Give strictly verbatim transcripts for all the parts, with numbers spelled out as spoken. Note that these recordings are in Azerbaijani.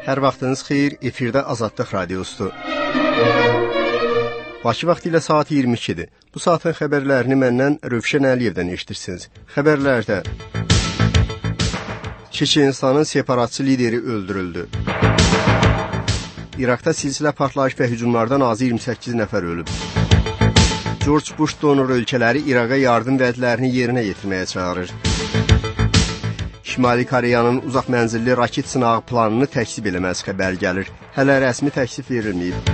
Hər vaxtınız xeyir, efirdə Azadlıq Radiosudur. Bakı vaxtı ilə saat iyirmi ikidir. Bu saatın xəbərlərini məndən Rövşən Əliyevdən eşitirsiniz. Xəbərlərdə Çeçenistanın separatçı lideri öldürüldü. İraqda silsilə partlayış və hücumlardan azı iyirmi səkkiz nəfər ölüb. George Bush donor ölkələri İraqa yardım vədlərini yerinə yetirməyə çağırır. Şimali Koreyanın uzaq mənzilli raket sınağı planını təksib eləməz xəbər gəlir. Hələ rəsmi təksib verilməyib.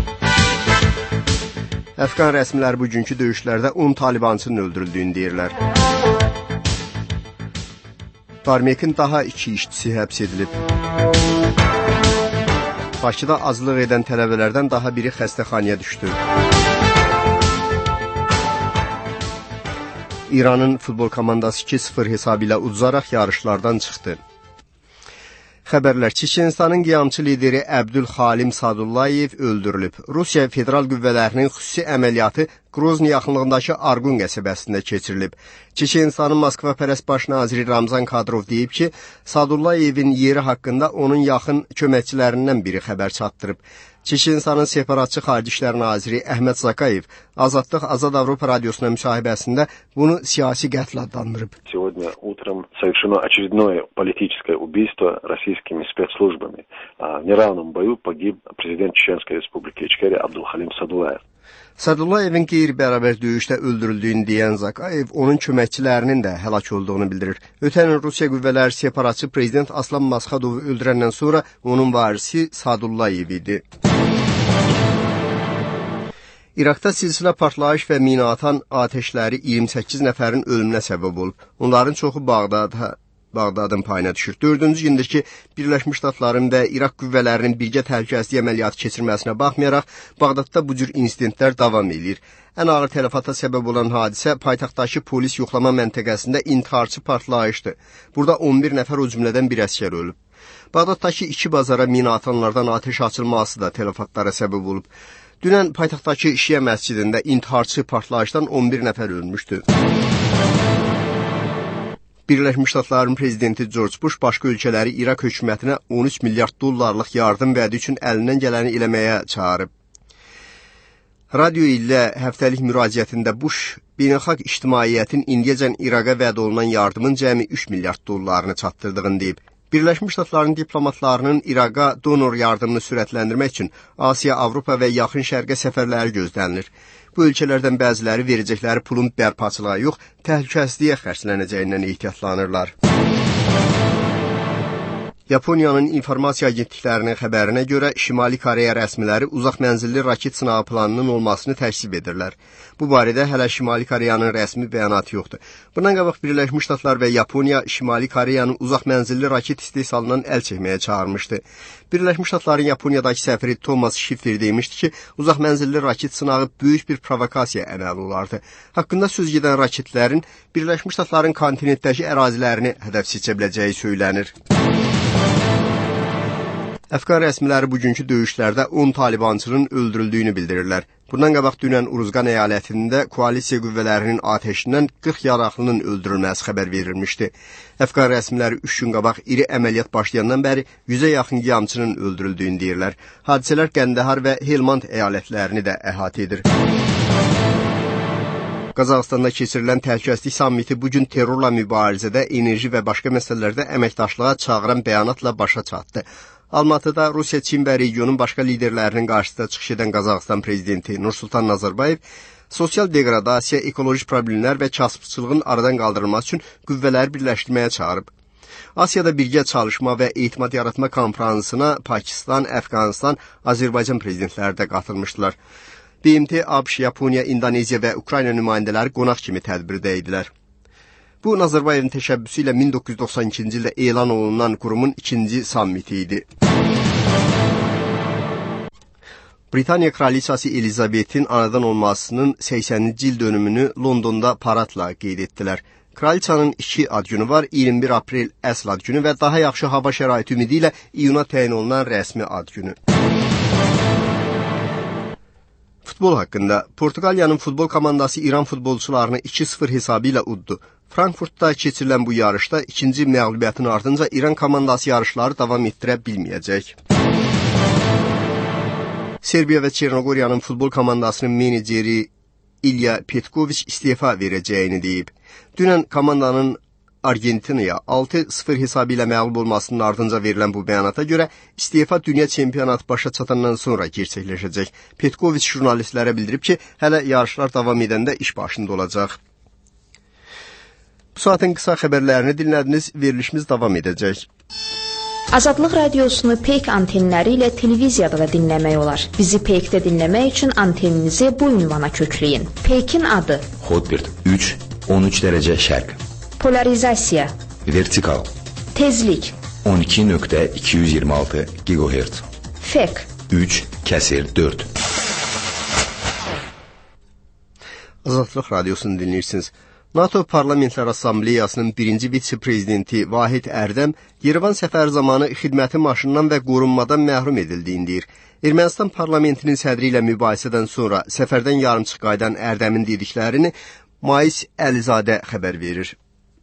Əfqan rəsmilər bugünkü döyüşlərdə on talibançının öldürüldüyünü deyirlər. Barmekin daha iki işçisi həbs edilib. Bakıda azlıq edən tələbələrdən daha biri xəstəxanaya düşdü. İranın futbol komandası iki sıfır hesabı ilə uduzaraq yarışlardan çıxdı. Xəbərlər: Çeçenistanın qiyamçı lideri Əbdülxalim Sadullayev öldürülüb. Rusiya federal qüvvələrinin xüsusi əməliyyatı Grozny yaxınlığındakı Argun qəsəbəsində keçirilib. Çeçenistanın Moskva-pərəst baş naziri Ramzan Kadyrov deyib ki, Sadullayevin yeri haqqında onun yaxın köməkçilərindən biri xəbər çatdırıb. Çeçenistanın separatçı xarici İşlər naziri Əhməd Zakayev Azadlıq Azad Avropa Radiosuna müsahibəsində bunu siyasi qətl adlandırıb. Сегодня утром совершено очередное политическое убийство российскими спецслужбами. В неравном бою погиб президент Чеченской республики Ичкерия Абдулхалим Садулаев. Sadullayevin qeyri-bərabər döyüşdə öldürüldüyünü deyən Zakayev onun köməkçilərinin də həlak olduğunu bildirir. Ötən il Rusiya qüvvələri separatçı prezident Aslan Masxadovu öldürəndən sonra onun varisi Sadullayev idi. İraqda silsilə partlayış və mina atan atəşləri iyirmi səkkiz nəfərin ölümünə səbəb olub. Onların çoxu Bağdadda Bağdadın payına düşür. Dördüncü gündür ki, Birləşmiş Ştatların və İraq qüvvələrinin birgə təhlükəsizlik əməliyyatı keçirməsinə baxmayaraq, Bağdadda bu cür insidentlər davam edir. Ən ağır tələfata səbəb olan hadisə paytaxtdakı polis yoxlama məntəqəsində intiharçı partlayışdır. Burada on bir nəfər, o cümlədən bir əsgər ölüb. Bağdaddakı iki bazara mina atanlardan atəş açılması da tələfatlara səbəb olub. Dünən paytaxtdakı Şiə məscidində intiharçı partlayışdan on bir nəfər ölmüşdü. Birləşmiş Ştatların prezidenti George Bush başqa ölkələri İraq hökumətinə on üç milyard dollarlıq yardım vədi üçün əlindən gələni eləməyə çağırıb. Radio ilə həftəlik müraciətində Bush, beynəlxalq ictimaiyyətin indiyəcən İraqa vəd olunan yardımın cəmi üç milyard dollarını çatdırdığını deyib. Birləşmiş Ştatların diplomatlarının İraqa donor yardımını sürətləndirmək üçün Asiya, Avropa və Yaxın Şərqə səfərləri gözlənilir. Bu ölkələrdən bəziləri verəcəkləri pulun bərpaçılığa yox, təhlükəsizliyə xərclənəcəyindən ehtiyatlanırlar. Yaponiyanın informasiya agentliklərinin xəbərinə görə Şimali Koreya rəsmiləri uzaq mənzilli raket sınağı planının olmasını təksib edirlər. Bu barədə hələ Şimali Koreyanın rəsmi bəyanatı yoxdur. Bundan qabaq Birləşmiş Ştatlar və Yaponiya Şimali Koreyanın uzaq mənzilli raket istehsalından əl çəkməyə çağırmışdı. Birləşmiş Ştatların Yaponiyadakı səfiri Thomas Schiffer demişdi ki, uzaq mənzilli raket sınağı böyük bir provokasiya əməli olardı. Haqqında söz gedən raketlərin Birləşmiş Ştatların kontinentdəki ərazilərini hədəf seçə biləcəyi söylənir. Əfqan rəsmiləri bugünkü döyüşlərdə on talibançının öldürüldüyünü bildirirlər. Bundan qabaq dünən Uruzqan əyalətində koalisiya qüvvələrinin atəşindən qırx yaraqlının öldürülməsi xəbər verilmişdi. Əfqan rəsmiləri üç gün qabaq iri əməliyyat başlayandan bəri yüzə yaxın qiyamçının öldürüldüyünü deyirlər. Hadisələr Qəndəhar və Helmand əyalətlərini də əhatə edir. Qazaxıstanda keçirilən təhlükəsizlik sammiti bugün terrorla mübarizədə, enerji və başqa məsələlərdə əməkdaşlığa çağıran bəyanatla başa çatdı. Almatıda Rusiya, Çin və regionun başqa liderlərinin qarşısında çıxış edən Qazaxıstan prezidenti Nursultan Nazarbayev sosial deqradasiya, ekoloji problemlər və kasıbçılığın aradan qaldırılması üçün qüvvələri birləşdirməyə çağırıb. Asiyada birgə çalışma və etimad yaratma konfransına Pakistan, Əfqanistan, Azərbaycan prezidentləri də qatılmışdılar. B M T, ABŞ, Yaponiya, İndoneziya və Ukrayna nümayəndələri qonaq kimi tədbirdə idilər. Bu, Nazarbayevin təşəbbüsü ilə min doqquz yüz doxsan ikinci ildə elan olunan qurumun ikinci sammiti idi. Britaniya Kraliçası Elizabetin anadan olmasının səksəninci il dönümünü Londonda paradla qeyd etdilər. Kraliçanın iki ad günü var, iyirmi bir aprel əsl ad günü və daha yaxşı hava şəraiti ümidi ilə iyuna təyin olunan rəsmi ad günü. Futbol haqqında Portuqaliyanın futbol komandası İran futbolçularını iki sıfır hesabı ilə uddu. Frankfurtda keçirilən bu yarışda ikinci məğlubiyyətin ardınca İran komandası yarışları davam etdirə bilməyəcək. Serbiya və Çernogoriyanın futbol komandasının meneceri İlya Petkoviç istefa verəcəyini deyib. Dünən komandanın Argentinaya altı sıfır hesabı ilə məğlub olmasının ardınca verilən bu bəyanata görə istefa dünya çempionatı başa çatandan sonra gerçəkləşəcək. Petkoviç jurnalistlərə bildirib ki, hələ yarışlar davam edəndə iş başında olacaq. Bu saatin qısa xəbərlərini dinlədiniz, verilişimiz davam edəcək. Azadlıq radiosunu Peyk antenləri ilə televiziyada da dinləmək olar. Bizi Peykdə dinləmək üçün anteninizi bu ünvana kökləyin. Peykin adı Hotbird üç on üç dərəcə şərq. Polarizasiya Vertikal Tezlik on iki nöqtə iki yüz iyirmi altı gigahertz. Fek üç kəsir dörd. Azadlıq radiosunu dinləyirsiniz. NATO Parlamentlər Assambleyasının birinci vitse-prezidenti Vahid Ərdəm Yerevan səfəri zamanı xidməti maşından və qorunmadan məhrum edildiyini deyir. Ermənistan parlamentinin sədri ilə mübahisədən sonra səfərdən yarımçıq qayıdan Ərdəmin dediklərini Mais Əlizadə xəbər verir.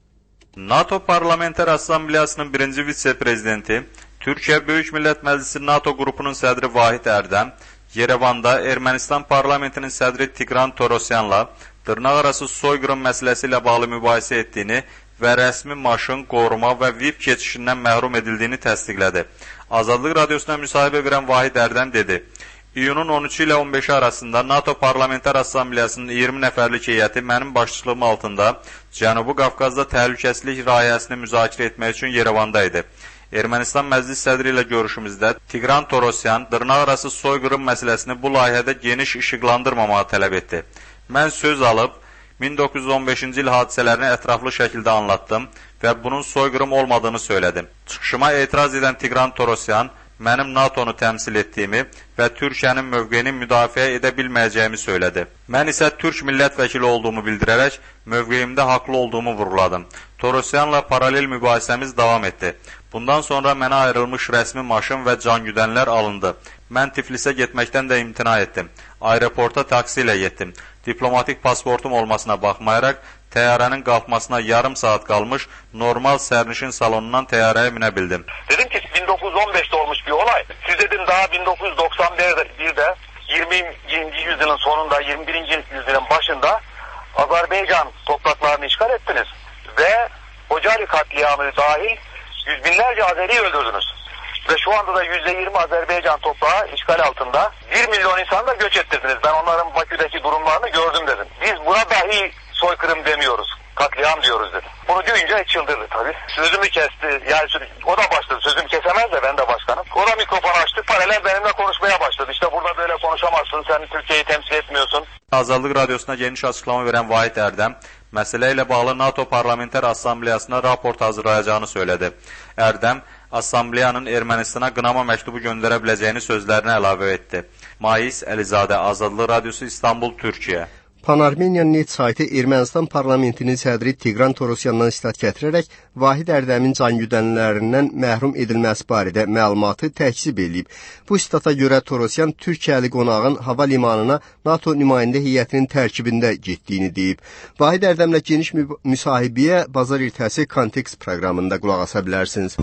NATO Parlamentlər Assambleyasının birinci vitse-prezidenti, Türkiyə Böyük Millət Məclisi NATO qrupunun sədri Vahid Ərdəm Yerevanda Ermənistan parlamentinin sədri Tigran Torosyanla dırnaqarası soyqırım məsələsi ilə bağlı mübahisə etdiyini və rəsmi maşın, qoruma və V I P keçişindən məhrum edildiyini təsdiqlədi. Azadlıq radiosuna müsahibə verən Vahid Ərdəm dedi, iyunun on üçü ilə on beşi arasında NATO Parlamentlər Assambleyasının iyirmi nəfərlik heyəti mənim başçılığım altında Cənubi Qafqazda təhlükəsizlik layihəsini müzakirə etmək üçün Yerevanda idi. Ermənistan məclis sədri ilə görüşümüzdə Tigran Torosyan dırnaqarası soyqırım məsələsini bu layihədə geniş işıqlandırmamağı tələb etdi. Mən söz alıb, min doqquz yüz on beşinci il hadisələrini ətraflı şəkildə anlattım və bunun soyqırım olmadığını söylədim. Çıxışıma etiraz edən Tigran Torosyan, mənim NATO'nu təmsil etdiyimi və Türkiyənin mövqeyini müdafiə edə bilməyəcəyimi söylədi. Mən isə Türk millət vəkili olduğumu bildirərək, mövqeyimdə haqlı olduğumu vurğuladım. Torosyanla paralel mübahisəmiz davam etdi. Bundan sonra mənə ayrılmış rəsmi maşın və cangüdənlər alındı. Mən Tiflisə getməkdən də imtina etdim. Aeroporta taksi ilə getdim. Diplomatik pasportum olmasına baxmayaraq, təyyarənin qalxmasına yarım saat qalmış, normal sərnişin salonundan təyyarəyə minə bildim. Dedim ki bin dokuz yüz on beşte olmuş bir olay. Siz dedim daha bin dokuz yüz doksan birde yirminci yüzyılın sonunda, yirmi birinci yüzyılın başında Azerbaycan topraklarını işgal ettiniz. Ve Hocali katliamı dahil yüz binlerce Azeri öldürdünüz. Ve şu anda da yüzde yirmi Azerbaycan toprağı işgal altında. Bir milyon insanı da göç ettirdiniz. Ben onların Bakü'deki durumlarını gördüm dedim. Biz buna dahi soykırım demiyoruz. Katliam diyoruz dedim. Bunu duyunca çıldırdı tabii. Sözümü kesti. Yani o da başladı. Sözümü kesemez de ben de başkanım. O da mikrofonu açtı. Paralel benimle konuşmaya başladı. İşte burada böyle konuşamazsın. Sen Türkiye'yi temsil etmiyorsun. Azadlıq radiosuna geniş açıqlama verən Vahid Ərdəm, məsələ ilə bağlı NATO Parlamentlər Assambleyasına raport hazırlayacağını söylədi. Ərdəm, Assambleyanın Ermənistana qınama məktubu göndərə biləcəyini sözlərinə əlavə etdi. Mais Əlizadə, Azadlıq Radiosu, İstanbul, Türkiyə. Pan-Armeniya net saytı Ermənistan parlamentinin sədri Tigran Torosyandan istat gətirərək Vahid Ərdəmin cangüdənlərindən məhrum edilməsi barədə məlumatı təkzib edib. Bu istata görə Torosyan Türkiyəli qonağın hava limanına NATO nümayəndə heyətinin tərkibində getdiyini deyib. Vahid Ərdəmlə geniş müsahibəyə bazar ertəsi Kontekst proqramında qulaq asa bilərsiniz.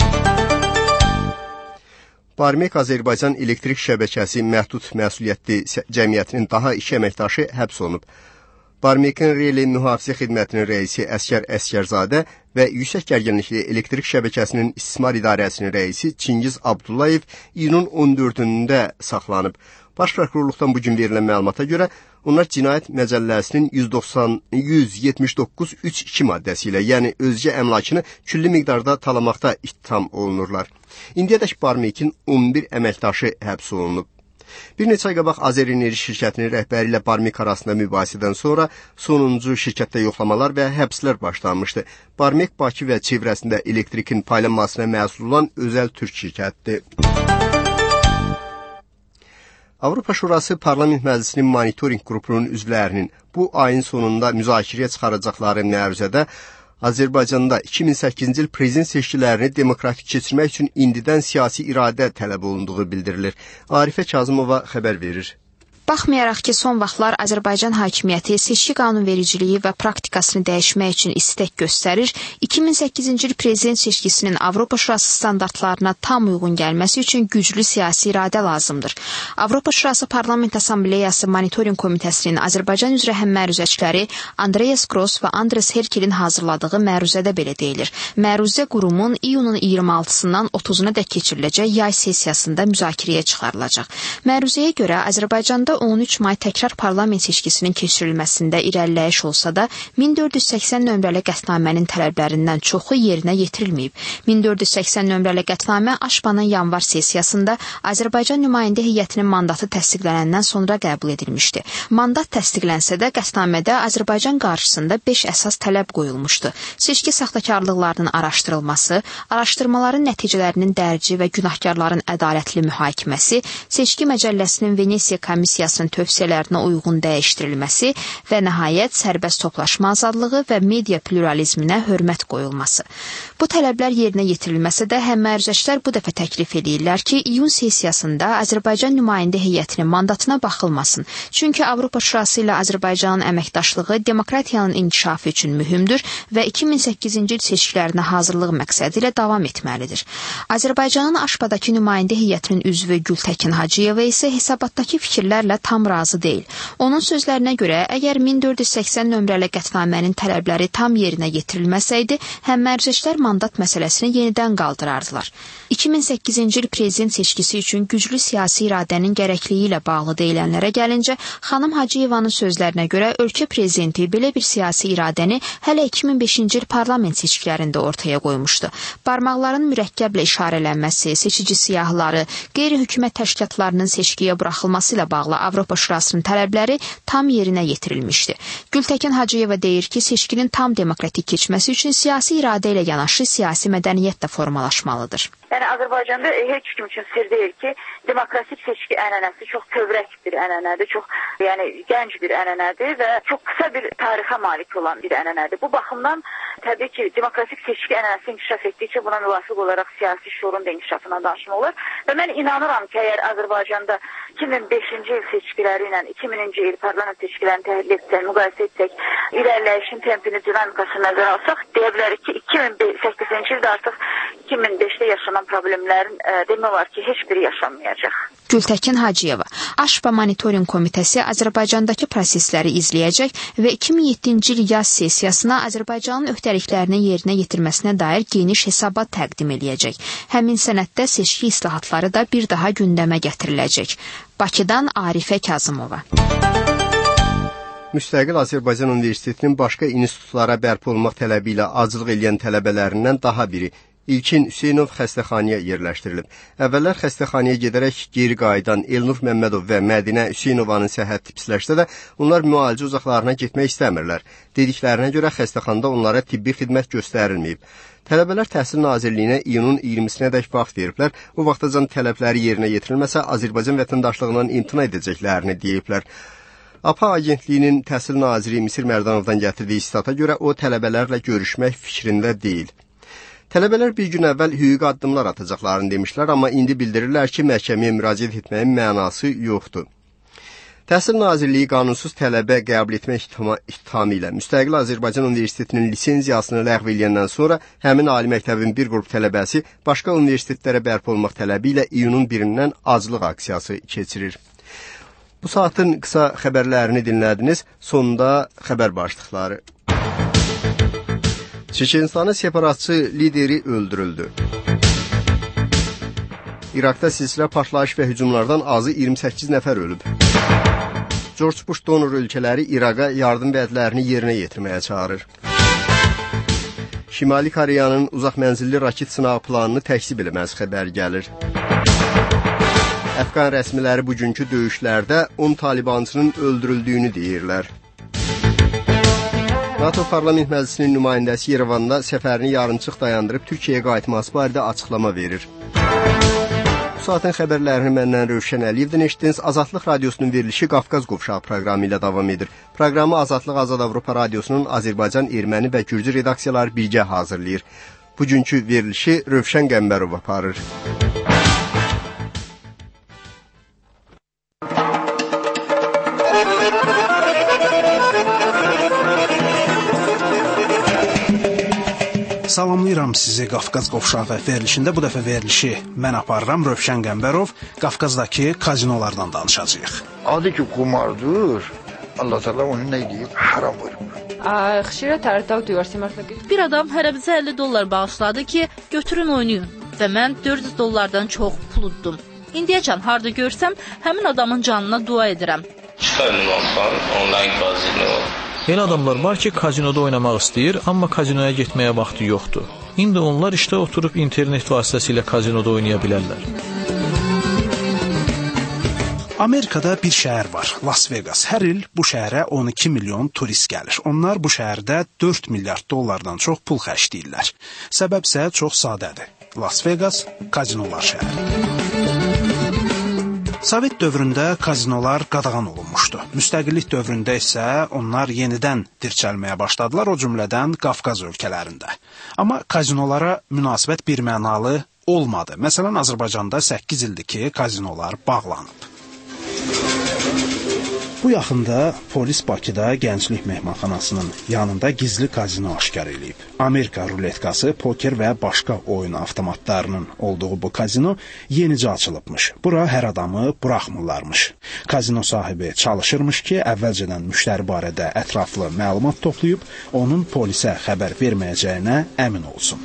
Barmek Azərbaycan elektrik şəbəkəsi məhdud məsuliyyətli cəmiyyətinin daha iki əməkdaşı həbs olunub. Barmekin Reli Mühafizə Xidmətinin rəisi Əskər Əskərzadə və Yüksək Gərginlikli Elektrik Şəbəkəsinin İstismar İdarəsinin rəisi Çingiz Abdullayev iyunun on dördündə saxlanıb. Baş prokurorluqdan bugün verilən məlumata görə onlar Cinayət Məcəlləsinin yüz doxsan yüz yetmiş doqquz üç iki maddəsi ilə, yəni özgə əmlakını külli miqdarda talamaqda ittiham olunurlar. İndiyədək Barmekin on bir əməkdaşı həbs olunub. Bir neçə ay qabaq Azərenerji şirkətinin rəhbəri ilə Barmek arasında mübahisədən sonra sonuncu şirkətdə yoxlamalar və həbslər başlanmışdı. Barmek Bakı və çevrəsində elektrikin paylanmasına məsul olan özəl türk şirkətdir. Avropa Şurası Parlament Məclisinin monitoring qrupunun üzvlərinin bu ayın sonunda müzakirəyə çıxaracaqları məruzədə Azərbaycanda iki min səkkizinci il prezident seçkilərini demokratik keçirmək üçün indidən siyasi iradə tələb olunduğu bildirilir. Arifə Kazımova xəbər verir. Baxmayaraq ki, son vaxtlar Azərbaycan hakimiyyəti seçki qanunvericiliyi və praktikasını dəyişmək üçün istək göstərir, iki min səkkizinci il prezident seçkisinin Avropa Şurası standartlarına tam uyğun gəlməsi üçün güclü siyasi iradə lazımdır. Avropa Şurası Parlament Assambleyası Monitoring Komitəsinin Azərbaycan üzrə həmməruzəçiləri Andreas Gross və Andres Herkelin hazırladığı məruzədə belə deyilir. Məruzə qurumun iyunun iyirmi altısından otuzuna dək keçiriləcək yay sessiyasında müzakirəyə çıxarılacaq. Məruzəyə görə Azərbaycanda on üç may təkrar parlament seçkisinin keçirilməsində irəliləyiş olsa da, min dörd yüz səksən nömrəli qətnamənin tələblərindən çoxu yerinə yetirilməyib. min dörd yüz səksən nömrəli qətnamə Aşpanın yanvar sessiyasında Azərbaycan nümayəndə heyətinin mandatı təsdiqlənəndən sonra qəbul edilmişdi. Mandat təsdiqlənsə də qətnamədə Azərbaycan qarşısında beş əsas tələb qoyulmuşdu. Seçki saxtakarlıqlarının araşdırılması, araşdırmaların nəticələrinin dərci və günahkarların ədalətli mühakiməsi, seçki məcəlləsinin Venesiya komissiyasının tövsiyələrinə uyğun dəyişdirilməsi və nəhayət sərbəst toplaşma azadlığı və media pluralizminə hörmət qoyulması. Bu tələblər yerinə yetirilməsə də həmməruzəçilər bu dəfə təklif edirlər ki, iyun sessiyasında Azərbaycan nümayəndə heyətinin mandatına baxılmasın. Çünki Avropa Şurası ilə Azərbaycanın əməkdaşlığı demokratiyanın inkişafı üçün mühümdür və iki min səkkizinci il seçkilərinə hazırlıq məqsədi ilə davam etməlidir. Azərbaycanın Aşpadakı nümayəndə heyətinin üzvü Gültəkin Hacıyeva isə hesabatdakı fikirlərlə tam razı deyil. Onun sözlərinə görə, əgər min dörd yüz səksən nömrəli qətnamənin tələbləri tam yerinə yetirilməsəydi, həmməruzəçilər mandat məsələsini yenidən qaldırardılar. iki min səkkizinci il prezident seçkisi üçün güclü siyasi iradənin gərəkliyi ilə bağlı deyilənlərə gəlincə, xanım Hacıyevanın sözlərinə görə ölkə prezidenti belə bir siyasi iradəni hələ iki min beşinci il parlament seçkilərində ortaya qoymuşdu. Barmaqların mürəkkəblə işarələnməsi, seçici siyahıları, qeyri-hökumət təşkilatlarının seçkiyə buraxılması ilə bağlı Avropa Şurasının tələbləri tam yerinə yetirilmişdi. Gültəkin Hacıyeva deyir ki, seçkinin tam demokratik keçməsi üçün siyasi iradə ilə yanaşı siyasi mədəniyyət də formalaşmalıdır. Yəni Azərbaycanda heç kim üçün sir deyil ki, demokratik seçki ənənəsi çox kövrək bir ənənədir, çox yəni gənc bir ənənədir və çox qısa bir tarixə malik olan bir ənənədir. Bu baxımdan təbii ki, demokratik seçki ənənəsi inkişaf etdikcə buna müvafiq olaraq siyasi şuurun da inkişafına danışma olur və mən inanıram ki, əgər Azərbaycanda iki min beşinci il seçkiləri ilə iki minci il parlament seçkilərini təhlil etsək, müqayisə etsək, irəliləyişin tempini, dinamikasını nəzərə alsaq, deyə bilərik ki, iki min səkkizinci ildə artıq iki min beşdə yaşanan problemlərin e, demək olar ki, heç biri yaşanmayacaq. Gültəkin Hacıyeva, Aşpa Monitoring Komitəsi Azərbaycandakı prosesləri izləyəcək və iki min yeddinci il yaz sessiyasına Azərbaycanın öhdəliklərinin yerinə yetirməsinə dair geniş hesabat təqdim eləyəcək. Həmin sənəddə seçki islahatları da bir daha gündəmə gətiriləcək. Bakıdan Arifə Kazımova. Müstəqil Azərbaycan Universitetinin başqa institutlara bərpa olmaq tələbi ilə acılıq eləyən tələbələrindən daha biri İlkin Hüseynov xəstəxanaya yerləşdirilib. Əvvəllər xəstəxanaya gedərək geri qayıdan Elnur Məmmədov və Mədinə Hüseynovanın səhhəti pisləşsə də, onlar müalicə uzaqlarına getmək istəmirlər. Dediklərinə görə xəstəxanada onlara tibbi xidmət göstərilməyib. Tələbələr Təhsil Nazirliyinə iyunun iyirmisinə dək vaxt veriblər. O vaxtacan tələbləri yerinə yetirilməsə, Azərbaycan vətəndaşlığından imtina edəcəklərini deyiblər. A P A agentliyinin təhsil naziri Misir Mərdanovdan gətirdiyi istata görə o tələbələrlə görüşmək fikrində deyil. Tələbələr bir gün əvvəl hüquqi addımlar atacaqlarını demişlər, amma indi bildirirlər ki, məhkəməyə müraciət etməyin mənası yoxdur. Təhsil Nazirliyi qanunsuz tələbə qəbul etmək ittihamı ilə Müstəqil Azərbaycan Universitetinin lisenziyasını ləğv edəndən sonra həmin ali məktəbin bir qrup tələbəsi başqa universitetlərə bərpa olmaq tələbi ilə iyunun birindən aclıq aksiyası keçirir. Bu saatın qısa xəbərlərini dinlədiniz. Sonunda xəbər başlıqları. Çeçenistanın separatçı lideri öldürüldü. İraqda silsilə partlayış və hücumlardan azı iyirmi səkkiz nəfər ölüb. George Bush donor ölkələri İraqa yardım vədlərini yerinə yetirməyə çağırır. Şimali Koreyanın uzaq mənzilli raket sınağı planını təksib eləməz xəbər gəlir. Əfqan rəsmiləri bugünkü döyüşlərdə on talibançının öldürüldüyünü deyirlər. NATO Parlament Məclisinin nümayəndəsi Yerevanda səfərini yarımçıq dayandırıb Türkiyəyə qayıtması barədə açıqlama verir. Bu saatın xəbərlərini məndən Rövşən Əliyevdən eşitdiniz. Azadlıq Radiosunun verilişi Qafqaz Qovşağı proqramı ilə davam edir. Proqramı Azadlıq Azad Avropa Radiosunun Azərbaycan, Erməni və Gürcü redaksiyaları birgə hazırlayır. Bugünkü verilişi Rövşən Qəmbərov aparır. Salamlayıram sizi Qafqaz qovşağı verilişində. Bu dəfə verilişi mən aparıram, Rövşən Qəmbərov. Qafqazdakı kazinolardan danışacağıq. Adı ki kumardır, Allah Teala onu nə deyib? Haram buyurub. Xişirə tərəddüd duyursam. Bir adam hərə bizə əlli dollar bağışladı ki, götürün oynayın. Və mən dörd yüz dollardan çox pul utdum. İndiyəcən harda görsəm, həmin adamın canına dua edirəm. Onlayn kazino. Elə adamlar var ki, kazinoda oynamaq istəyir, amma kazinoya getməyə vaxtı yoxdur. İndi onlar işdə oturub internet vasitəsilə kazinoda oynaya bilərlər. Amerikada bir şəhər var, Las Vegas. Hər il bu şəhərə on iki milyon turist gəlir. Onlar bu şəhərdə dörd milyard dollardan çox pul xərcləyirlər. Səbəb isə çox sadədir. Las Vegas kazinolar şəhəri. Sovet dövründə kazinolar qadağan olunmuşdu. Müstəqillik dövründə isə onlar yenidən dirçəlməyə başladılar, o cümlədən Qafqaz ölkələrində. Amma kazinolara münasibət birmənalı olmadı. Məsələn, Azərbaycanda səkkiz ildir ki, kazinolar bağlanıb. Bu yaxında polis Bakıda Gənclik Mehmanxanasının yanında gizli kazino aşkar edib. Amerika ruletkası, poker və başqa oyun avtomatlarının olduğu bu kazino yenicə açılıbmış. Bura hər adamı buraxmırlarmış. Kazino sahibi çalışırmış ki, əvvəlcədən müştəri barədə ətraflı məlumat toplayıb, onun polisə xəbər verməyəcəyinə əmin olsun.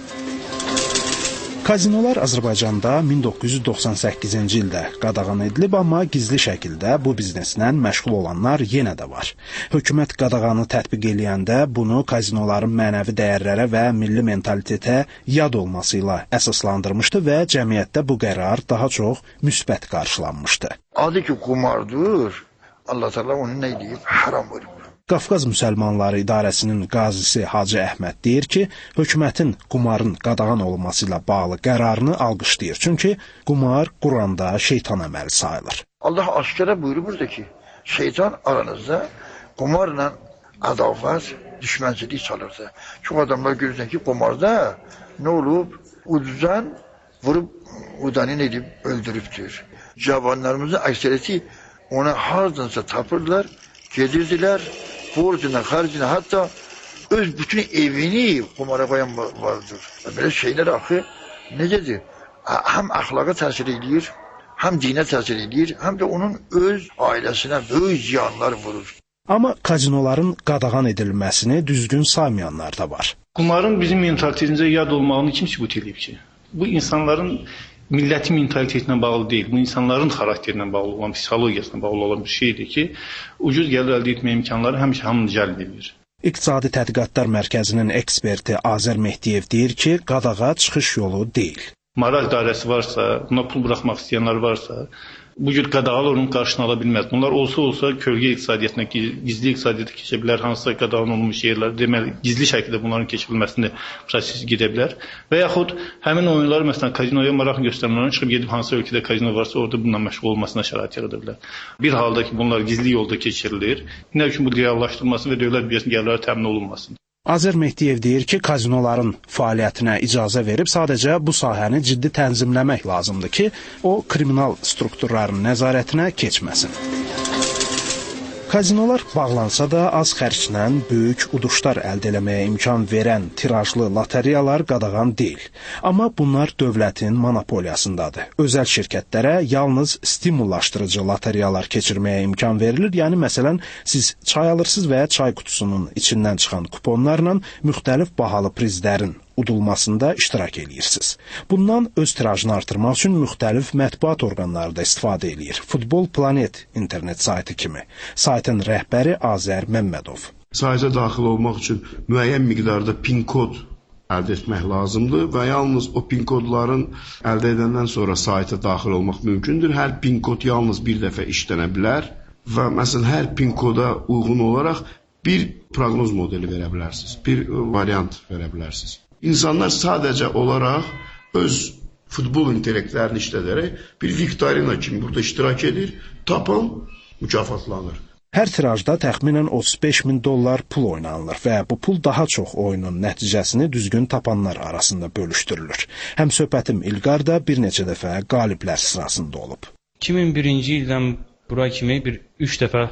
Kazinolar Azərbaycanda min doqquz yüz doxsan səkkizinci ildə qadağan edilib, amma gizli şəkildə bu bizneslə məşğul olanlar yenə də var. Hökumət qadağanı tətbiq eləyəndə bunu kazinoların mənəvi dəyərlərə və milli mentalitetə yad olması ilə əsaslandırmışdı və cəmiyyətdə bu qərar daha çox müsbət qarşılanmışdı. Adı ki kumardır, Allah Teala onu nə deyib? Haram buyurub. Qafqaz Müsəlmanları İdarəsinin qazisi Hacı Əhməd deyir ki, hökumətin qumarın qadağan olunması ilə bağlı qərarını alqışlayır. Çünki qumar Quranda şeytan əməli sayılır. Allah aşkara buyurmuşdu ki, şeytan aranızda qumarla adavət, düşmənçilik çalırdı. Çox adamlar görürsən ki, qumarda nə olub? Ucuzdan vurub, udanin edib, öldürübdür. Cavanlarımızın əksəriyyəti ona hardansa tapırlar, gedirdilər, borcuna, xərcina, hətta öz bütün evini qumara qoyan vardır. Belə şeylər axı necədir? Həm əxlaqa təsir edir, həm dinə təsir edir, həm də onun öz ailəsinə böyük ziyanlar vurur. Amma kazinoların qadağan edilməsini düzgün saymayanlar da var. Qumarın bizim mentalitetimizə yad olmağını kim sübut edib ki? Bu insanların millətin mentalitetinə bağlı deyil, bu insanların xarakterinə bağlı olan, psixologiyasına bağlı olan bir şeydir ki, ucuz gəlir əldə etmə imkanları həmişə hamını cəlb edir. İqtisadi Tədqiqatlar Mərkəzinin eksperti Azər Mehdiyev deyir ki, qadağa çıxış yolu deyil. Maraq dairəsi varsa, buna pul buraxmaq istəyənlər varsa, bu cür qadağalar onun qarşısını ala bilməz. Bunlar olsa-olsa kölgə iqtisadiyyatına, gizli iqtisadiyyata keçə bilər, hansısa qadağan olunmuş yerlər, deməli, gizli şəkildə bunların keçirilməsini prosesi gedə bilər. Və yaxud həmin oyunlar, məsələn, kazinoya maraq göstərənlərin çıxıb gedib hansısa ölkədə kazino varsa, orada bununla məşğul olmasına şərait yarada bilər. Bir halda ki, bunlar gizli yolda keçirilir, nə üçün bu reallaşdırılması və dövlət büdcəsinin gəlirləri təmin olunmasın. Azər Mehdiyev deyir ki, kazinoların fəaliyyətinə icazə verib sadəcə bu sahəni ciddi tənzimləmək lazımdır ki, o kriminal strukturların nəzarətinə keçməsin. Kazinolar bağlansa da az xərclə böyük uduşlar əldə etməyə imkan verən tirajlı lotereyalar qadağan deyil. Amma bunlar dövlətin monopoliyasındadır. Özəl şirkətlərə yalnız stimullaşdırıcı lotereyalar keçirməyə imkan verilir. Yəni, məsələn, siz çay alırsınız və çay qutusunun içindən çıxan kuponlarla müxtəlif bahalı prizlərin udulmasında iştirak edirsiniz. Bundan öz tirajını artırmaq üçün müxtəlif mətbuat orqanları da istifadə edir. Futbol Planet internet saytı kimi. Saytın rəhbəri Azər Məmmədov. Sayta daxil olmaq üçün müəyyən miqdarda pin kod əldə etmək lazımdır və yalnız o pin kodların əldə edəndən sonra sayta daxil olmaq mümkündür. Hər pin kod yalnız bir dəfə işlənə bilər və məsələn hər pin koda uyğun olaraq bir proqnoz modeli verə bilərsiniz, bir variant verə bilərsiniz. İnsanlar sadəcə olaraq öz futbol intellektlərini işlədərək bir viktorina kimi burada iştirak edir, tapan mükafatlanır. Hər tirajda təxminən otuz beş min dollar pul oynanılır və bu pul daha çox oyunun nəticəsini düzgün tapanlar arasında bölüşdürülür. Həm söhbətim İlqar da bir neçə dəfə qaliblər sırasında olub. iki min birinci ildən bura kimi bir üç dəfə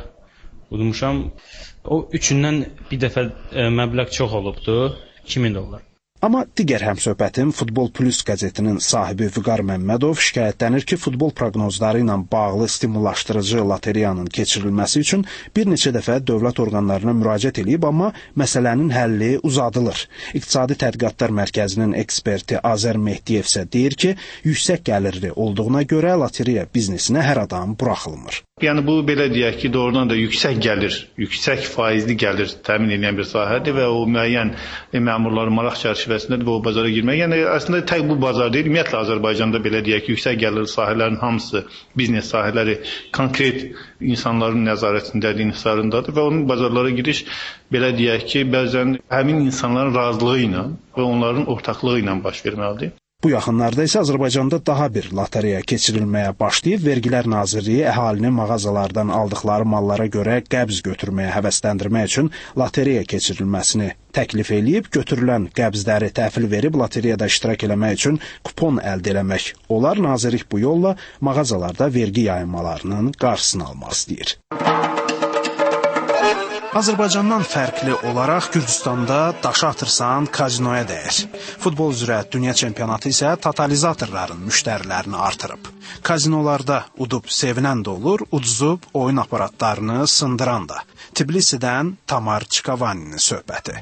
udmuşam. O üçündən bir dəfə e, məbləğ çox olubdu, iki min dollar. Amma digər həmsöhbətim Futbol Plus qəzetinin sahibi Vüqar Məmmədov şikayətlənir ki, futbol proqnozları ilə bağlı stimullaşdırıcı loteriyanın keçirilməsi üçün bir neçə dəfə dövlət orqanlarına müraciət edib, amma məsələnin həlli uzadılır. İqtisadi Tədqiqatlar Mərkəzinin eksperti Azər Mehdiyev isə deyir ki, yüksək gəlirli olduğuna görə loteriya biznesinə hər adam buraxılmır. Yəni bu belə deyək ki, doğrudan da yüksək gəlir, yüksək faizli gəlir təmin edən bir sahədir və o müəyyən məmurların maraq çərçivəsində və o bazara girmək. Yəni əslində tək bu bazar deyil, ümumiyyətlə Azərbaycanda belə deyək ki, yüksək gəlirli sahələrin hamısı, biznes sahələri konkret insanların nəzarətindədir, inhisarındadır və onun bazarlara giriş belə deyək ki, bəzən həmin insanların razılığı ilə və onların ortaqlığı ilə baş verməlidir. Bu yaxınlarda isə Azərbaycanda daha bir loteriya keçirilməyə başlayıb, Vergilər Nazirliyi əhalini mağazalardan aldıqları mallara görə qəbz götürməyə həvəsləndirmək üçün loteriya keçirilməsini təklif eləyib, götürülən qəbzləri təhvil verib loteriyada iştirak eləmək üçün kupon əldə eləmək olar. Nazirlik bu yolla mağazalarda vergi yayınmalarının qarşısını almaq istəyir. Azərbaycandan fərqli olaraq Gürcüstanda daşı atırsan, kazinoya dəyər. Futbol üzrə dünya çempionatı isə totalizatorların müştərilərini artırıb. Kazinolarda udub sevinən də olur, uduzub oyun aparatlarını sındıran da. Tbilisidən Tamar Çikavaninin söhbəti.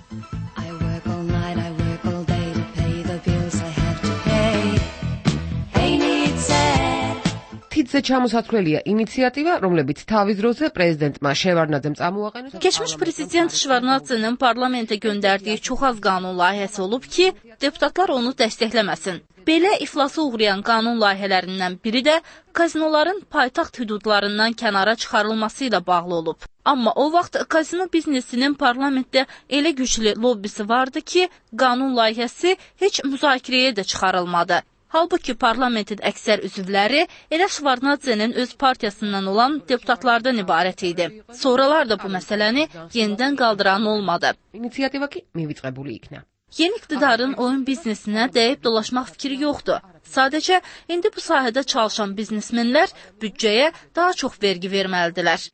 თიდზე ჩამოსათვლელია ინიციატივა, რომლებიც თავის დროზე პრეზიდენტმა Şevardnadzem წამოაყენოს. Keçmiş prezident Şevardnadzem'in parlamentə göndərdiyi çox az qanun layihəsi olub ki, deputatlar onu dəstəkləməsin. Belə iflasa uğrayan qanun layihələrindən biri də kazinoların paytaxt hüdudlarından kənara çıxarılması ilə bağlı olub. Amma o vaxt kazino biznesinin parlamentdə elə güclü lobbisi vardı ki, qanun layihəsi heç müzakirəyə də çıxarılmadı. Halbuki parlamentin əksər üzvləri elə Şevardnadze'nin öz partiyasından olan deputatlardan ibarət idi. Sonralar da bu məsələni yenidən qaldıran olmadı. İnisiativa ki, mivicqebuli ikna. Yeni iqtidarın oyun biznesinə dəyib dolaşmaq fikri yoxdur. Sadəcə, indi bu sahədə çalışan biznesmenlər büdcəyə daha çox vergi verməlidirlər.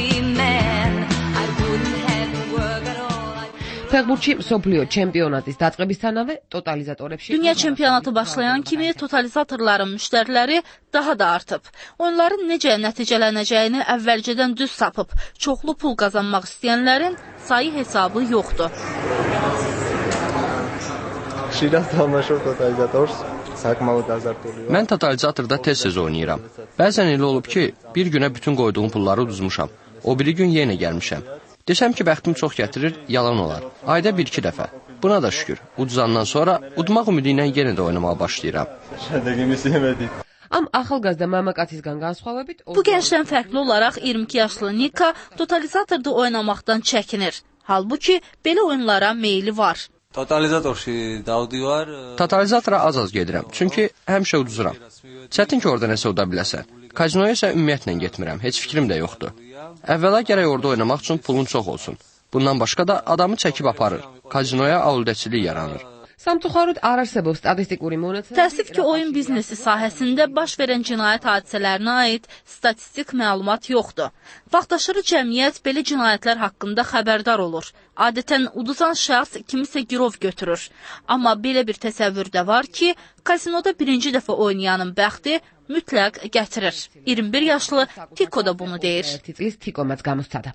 Fəqburçi Soplio çempionatის დაწყებისთანავე totalizatorებში Dünya çempionatı başlayan kimi totalizatorların müştəriləri daha da artıb. Onların necə nəticələnəcəyini əvvəlcədən düz sapıb, çoxlu pul qazanmaq istəyənlərin sayı hesabı yoxdur. Mən totalizatorda tez-tez oynayıram. Bəzən elə olub ki, bir günə bütün qoyduğum pulları uduzmuşam. O biri gün yenə gəlmişəm. Desəm ki, bəxtim çox gətirir, yalan olar. Ayda bir-iki dəfə. Buna da şükür. Uduzandan sonra udmaq ümidi ilə yenə də oynamağa başlayıram. Am axalgazda mamakatizgan qansxavabit Bu gəncdən fərqli olaraq iyirmi iki yaşlı Nika totalizatorda oynamaqdan çəkinir. Halbuki belə oyunlara meyli var. Totalizatora az-az gedirəm, çünki həmişə uduzuram. Çətin ki, orada nəsə uda biləsən. Kazinoya isə ümumiyyətlə getmirəm, heç fikrim də yoxdur. Əvvəla gərək orada oynamaq üçün pulun çox olsun. Bundan başqa da adamı çəkib aparır. Kazinoya aludəçilik yaranır. Samtuxarud ararsabov statistikuri monatı. Təəssüf ki, oyun biznesi sahəsində baş verən cinayət hadisələrinə aid statistik məlumat yoxdur. Vaxtaşırı cəmiyyət belə cinayətlər haqqında xəbərdar olur. Adətən uduzan şəxs kimisə girov götürür. Amma belə bir təsəvvür də var ki, kazinoda birinci dəfə oynayanın bəxti mütləq gətirir. iyirmi bir yaşlı Tiko da bunu deyir. Tikomac qamustada.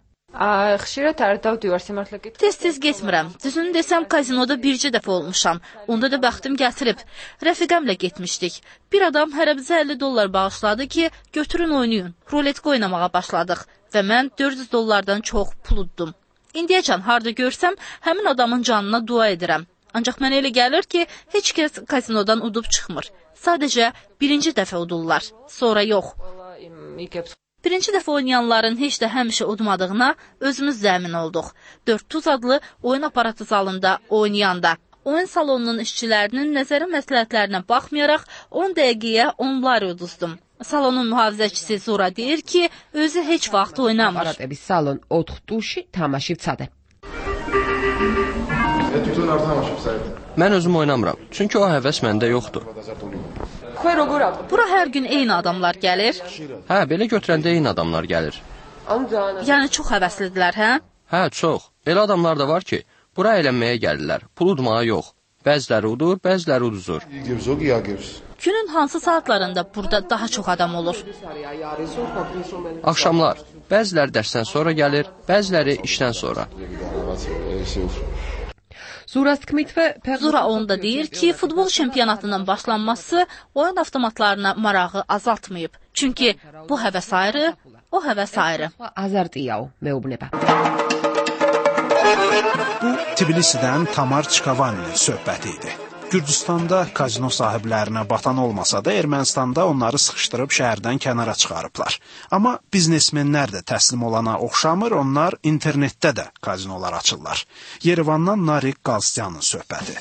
Tez-tez getmirəm. Düzünü desəm, kazinoda bircə dəfə olmuşam. Onda da bəxtim gətirib. Rəfiqəmlə getmişdik. Bir adam hərə bizə əlli dollar bağışladı ki, götürün oynayın. Ruletka oynamağa başladıq və mən dörd yüz dollardan çox pul uddum. İndiyəcən harda görsəm, həmin adamın canına dua edirəm. Ancaq mənə elə gəlir ki, heç kəs kazinodan udub çıxmır. Sadəcə birinci dəfə udurlar, sonra yox. Birinci dəfə oynayanların heç də həmişə udmadığına özümüz də əmin olduq. dörd tuz adlı oyun aparatı zalında oynayanda. Oyun salonunun işçilərinin nəzəri məsləhətlərinə baxmayaraq on dəqiqəyə on lari uduzdum. Salonun mühafizəçisi Zura deyir ki, özü heç vaxt oynamır. Aparatების salon ოთხ ტურში თამაში ვცადე. Mən özüm oynamıram, çünki o həvəs məndə yoxdur. Bura hər gün eyni adamlar gəlir? Hə, belə götürəndə eyni adamlar gəlir. Yəni çox həvəslidirlər, hə? Hə, çox. Elə adamlar da var ki, bura əylənməyə gəlirlər, pul udmağa yox. Bəziləri udur, bəziləri uduzur. Günün hansı saatlarında burada daha çox adam olur? Axşamlar. Bəziləri dərsdən sonra gəlir, bəziləri işdən sonra. Zura onda deyir ki, futbol çempionatının başlanması oyun avtomatlarına marağı azaltmayıb. Çünki bu həvəs ayrı, o həvəs ayrı. Bu Tbilisidən Tamar Çikavaninin söhbəti idi. Gürcüstanda kazino sahiblərinə batan olmasa da Ermənistanda onları sıxışdırıb şəhərdən kənara çıxarıblar. Amma biznesmenlər də təslim olana oxşamır, onlar internetdə də kazinolar açırlar. Yerevandan Narik Qalstyanın söhbəti.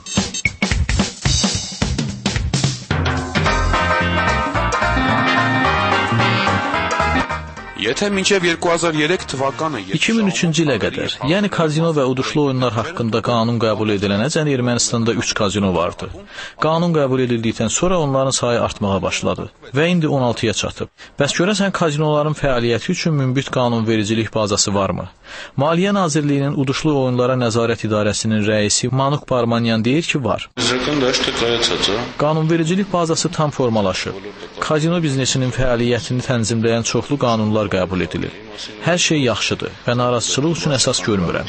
iki min üçüncü ilə qədər, yəni kazino və uduşlu oyunlar haqqında qanun qəbul edilənəcən Ermənistanda üç kazino vardı. Qanun qəbul edildikdən sonra onların sayı artmağa başladı və indi on altıya çatıb. Bəs görəsən kazinoların fəaliyyəti üçün münbit qanunvericilik bazası varmı? Maliyyə Nazirliyinin uduşlu oyunlara nəzarət idarəsinin rəisi Manuk Barmanyan deyir ki, var. Qanunvericilik bazası tam formalaşıb. Kazino biznesinin fəaliyyətini tənzimləyən çoxlu qanunlar qəbul edilir. Hər şey yaxşıdır və narazıçılıq üçün əsas görmürəm.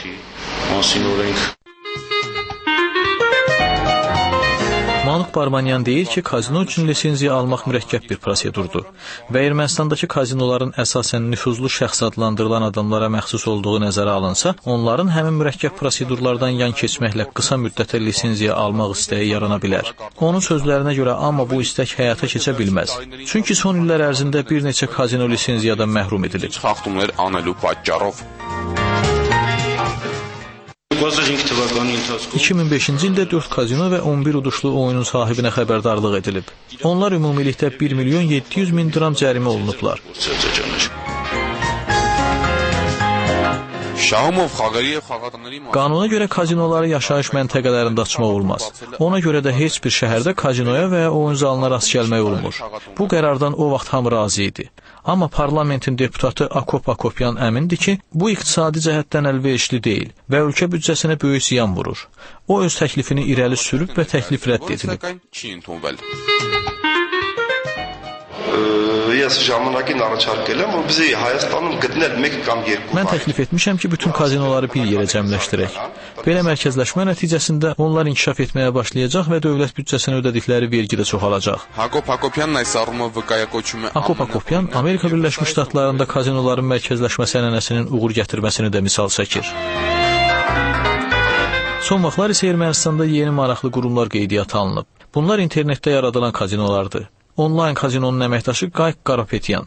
Manuk Barmanyan deyir ki, kazino üçün lisenziya almaq mürəkkəb bir prosedurdur və Ermənistandakı kazinoların əsasən nüfuzlu şəxs adlandırılan adamlara məxsus olduğu nəzərə alınsa, onların həmin mürəkkəb prosedurlardan yan keçməklə qısa müddətə lisenziya almaq istəyi yarana bilər. Onun sözlərinə görə amma bu istək həyata keçə bilməz. Çünki son illər ərzində bir neçə kazino lisenziyadan məhrum edilir. iki min beşinci ildə dörd kazino və on bir uduşlu oyunun sahibinə xəbərdarlıq edilib. Onlar ümumilikdə bir milyon yeddi yüz min dram cərimə olunublar. Qanuna görə kazinoları yaşayış məntəqələrində açmaq olmaz. Ona görə də heç bir şəhərdə kazinoya və ya oyun zalına rast gəlmək olmur. Bu qərardan o vaxt hamı razı idi. Amma parlamentin deputatı Akop Akopyan əmindir ki, bu iqtisadi cəhətdən əlverişli deyil və ölkə büdcəsinə böyük ziyan vurur. O öz təklifini irəli sürüb və təklif rədd edilib. Mən təklif etmişəm ki, bütün kazinoları bir yerə cəmləşdirək. Belə mərkəzləşmə nəticəsində onlar inkişaf etməyə başlayacaq və dövlət büdcəsinə ödədikləri vergi də çoxalacaq. Akop Akopyan Amerika Birləşmiş Ştatlarında kazinoların mərkəzləşmə sənənəsinin uğur gətirməsini də misal çəkir. Son vaxtlar isə Ermənistanda yeni maraqlı qurumlar qeydiyyata alınıb. Bunlar internetdə yaradılan kazinolardır. Onlayn kazinonun əməkdaşı Qayq Qarapetyan.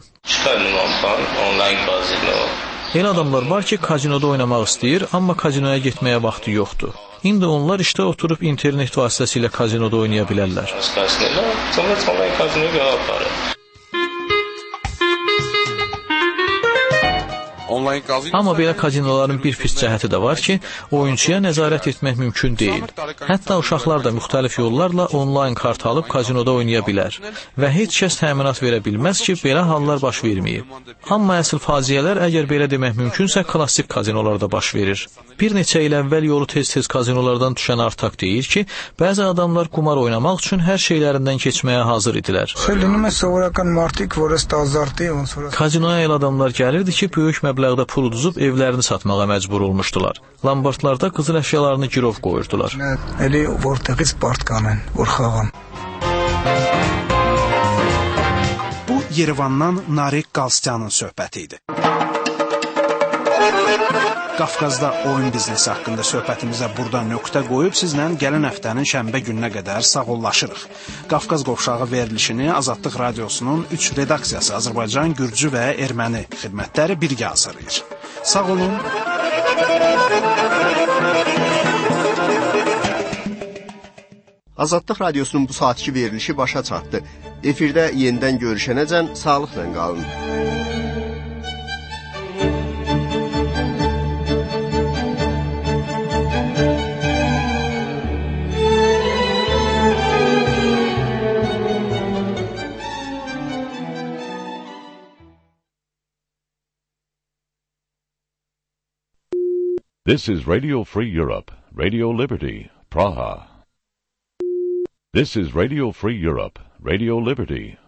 Elə adamlar var ki, kazinoda oynamaq istəyir, amma kazinoya getməyə vaxtı yoxdur. İndi onlar işdə oturub internet vasitəsilə kazinoda oynaya bilərlər. Amma belə kazinoların bir pis cəhəti də var ki, oyunçuya nəzarət etmək mümkün deyil. Hətta uşaqlar da müxtəlif yollarla onlayn kart alıb kazinoda oynaya bilər və heç kəs təminat verə bilməz ki, belə hallar baş verməyib. Amma əsl faciələr, əgər belə demək mümkünsə, klassik kazinolarda baş verir. Bir neçə il əvvəl yolu tez-tez kazinolardan düşən Artak deyir ki, bəzi adamlar qumar oynamaq üçün hər şeylərindən keçməyə hazır idilər. Kazinoya el adamlar gəlirdi ki, böyük məbləğdə pul uduzub evlərini satmağa məcbur olmuşdular. Lambardlarda qızıl əşyalarını girov qoyurdular. Bu Yerevandan Narik Qalstyanın söhbəti idi. Qafqazda oyun biznesi haqqında söhbətimizə burada nöqtə qoyub sizlə gələn həftənin şənbə gününə qədər sağollaşırıq. Qafqaz qovşağı verilişini Azadlıq Radiosunun üç redaksiyası Azərbaycan, Gürcü və Erməni xidmətləri birgə hazırlayır. Sağ olun. Azadlıq Radiosunun bu saatki verilişi başa çatdı. Efirdə yenidən görüşənəcən sağlıqla qalın. This is Radio Free Europe, Radio Liberty, Praha. This is Radio Free Europe, Radio Liberty.